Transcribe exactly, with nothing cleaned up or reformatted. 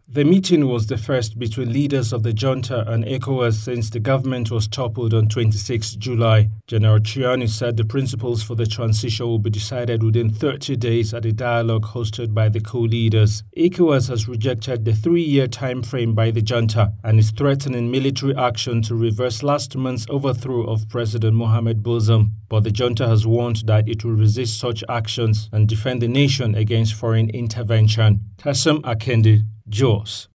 The meeting was the first between leaders of the junta and ECOWAS since the government was toppled on the twenty-sixth of July. General Chiani said the principles for the transition will be decided within thirty days at a dialogue hosted by the co-leaders. ECOWAS has rejected the three-year time frame by the junta and is threatening military action to reverse last month's overthrow of President Mohamed Bazoum. But the junta has warned that it will resist such actions and defend the nation against foreign intervention. Tassim Akende, Jos.